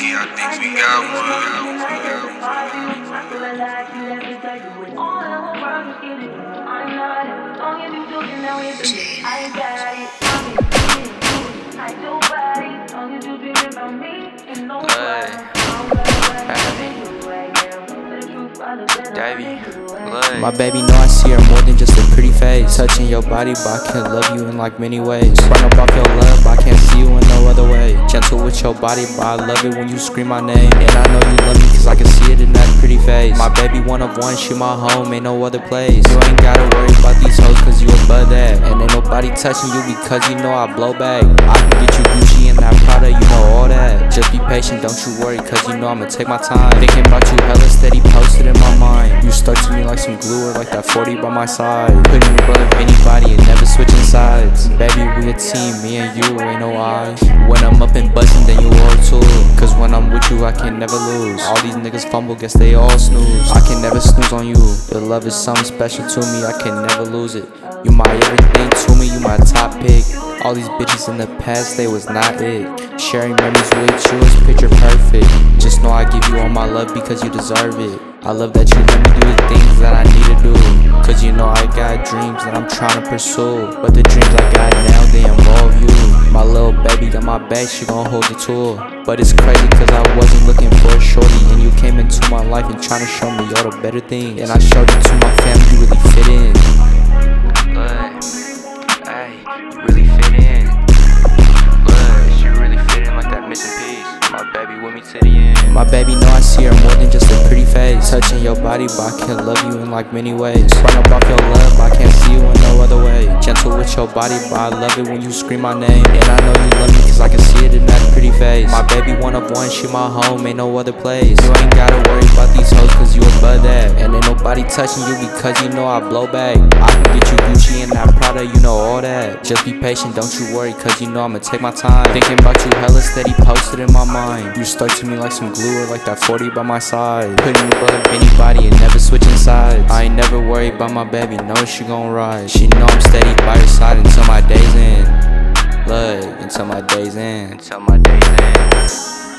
Yeah, I think we got My baby know I see her more than just a pretty face. Touching your body, but I can love you in like many ways. Run up off your love, but I can't see you in no other way. Gentle with your body, but I love it when you scream my name. And I know you love me cause I can see it in that pretty face. My baby one of one, she my home, ain't no other place. You ain't gotta worry about these hoes cause you above that. And ain't nobody touching you because you know I blow back. I can get you Gucci and that Prada, you know all that. Just be patient, don't you worry cause you know I'ma take my time. Thinking about you hella steady posted in my mind. You stuck to me like some glue or like that 40 by my side. Putting you above anybody and never switching sides. Baby, we a team, me and you, ain't no odds. When I'm up and bustin', then you are too. Cause when I'm with you, I can never lose. All these niggas fumble, guess they all snooze. I can never snooze on you. Your love is something special to me, I can never lose it. You my everything to me, you my top pick. All these bitches in the past, they was not it. Sharing memories with you is picture perfect. Just know I give you all my love because you deserve it. I love that you let me do the things that I need to do. Cause you know I got dreams that I'm trying to pursue. But the dreams I got now, they involve you. My little baby got my back, she gon' hold the tool. But it's crazy cause I wasn't looking for a shorty. And you came into my life and trying to show me all the better things. And I showed you to my family, you really fit in. But, ay, you really fit in. But, she really fit in like that missing piece. My baby with me to the end. My baby know I see her more than just a pretty face. Touching your body, but I can love you in like many ways. Run up off your love, but I can't see you in no other way. Gentle with your body, but I love it when you scream my name. And I know you love me cause I can see it in that pretty face. My baby one of one, she my home, ain't no other place. You ain't gotta worry about these hoes cause you above that. And ain't nobody touching you because you know I blow back. I can get you Gucci and that Prada, you know all that. Just be patient, don't you worry cause you know I'ma take my time. Thinking about you hella steady posted in my mind. You stuck to me like some glue or like that 40 by my side. Putting you above anybody and never switching sides. I ain't never worried about my baby, know she gon' ride. She know I'm steady by her side until my days end. Look, until my days end. Until my days end.